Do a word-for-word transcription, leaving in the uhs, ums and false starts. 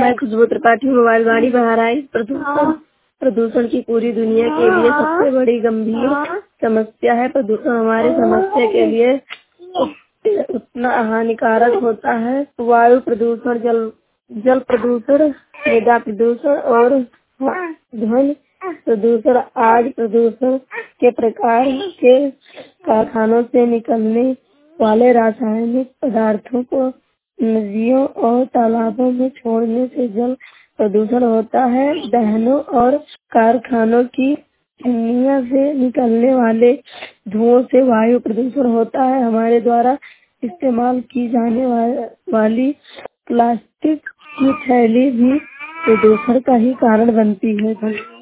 मैं खुशबू त्रिपाठी मोबाइल गाड़ी बहराइच प्रदूषण प्रदूषण की पूरी दुनिया के लिए सबसे बड़ी गंभीर समस्या है। प्रदूषण हमारे समस्या के लिए उतना हानिकारक होता है। वायु प्रदूषण, जल जल प्रदूषण, मृदा प्रदूषण और ध्वनि प्रदूषण। आज प्रदूषण के प्रकार के कारखानों से निकलने वाले रासायनिक पदार्थों को नदियों और तालाबों में छोड़ने से जल प्रदूषण होता है। दहनों और कारखानों की चिमनियों से निकलने वाले धुओं से वायु प्रदूषण होता है। हमारे द्वारा इस्तेमाल की जाने वाली प्लास्टिक की थैली भी प्रदूषण का ही कारण बनती है।